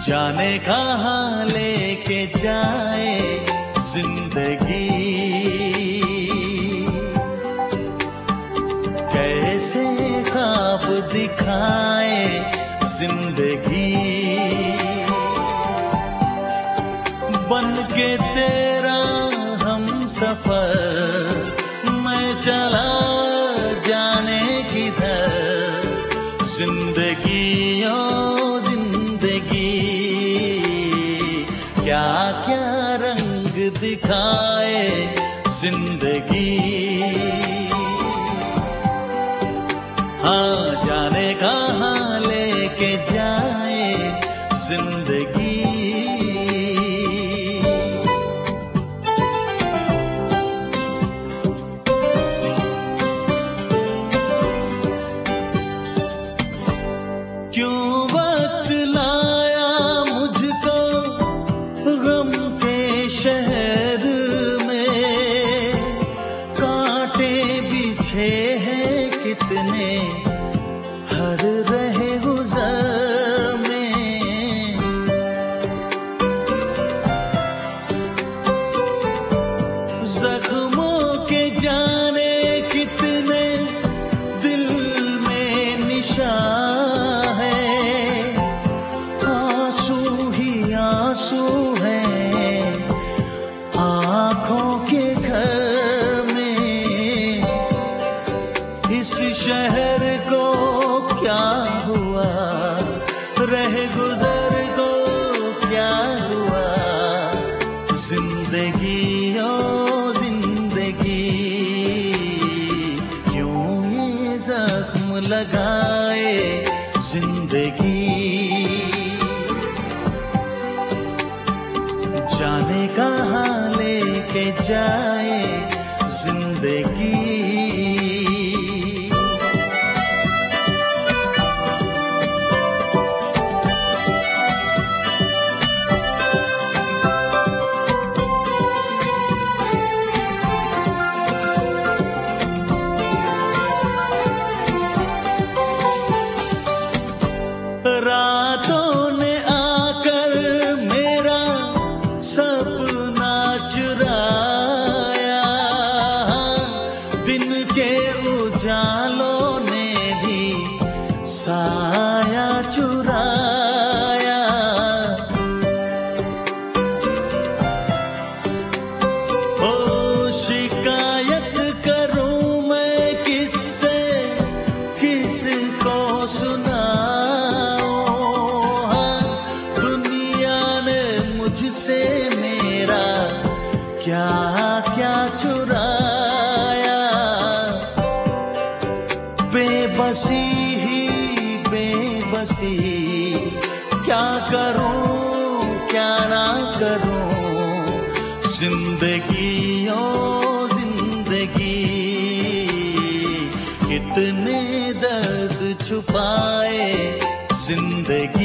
जाने कहाँ लेके जाए जिंदगी, कैसे ख्वाब दिखाए जिंदगी। बन के तेरा हम सफर मैं चला जाने किधर, जिंदगी ओ जिंदगी क्या क्या रंग दिखाए जिंदगी। हाँ जाने कहाँ लेके जाए जिंदगी। क्यों वक्त लाया मुझको गम के शहर में, कांटे बिछे हैं कितने हर रहे गुजर में। जख्मों के जाने कितने दिल में निशान है, आंसू ही आंसू हैं आँखों के घर में। इस शहर को क्या हुआ, रह गुजर को क्या हुआ, जिंदगी ओ जिंदगी क्यों ये जख्म लगाए जिंदगी। जाने कहाँ लेके जाए जिंदगी। रातों ने आकर मेरा सपना चुराया, दिन के उजालों ने भी साया चुराया। ओ शिकायत करूं मैं किससे, किसको सुनाऊं, मुझसे मेरा क्या क्या चुराया। बेबसी ही बेबसी क्या करूं क्या ना करूं, जिंदगी ओ जिंदगी कितने दर्द छुपाए जिंदगी।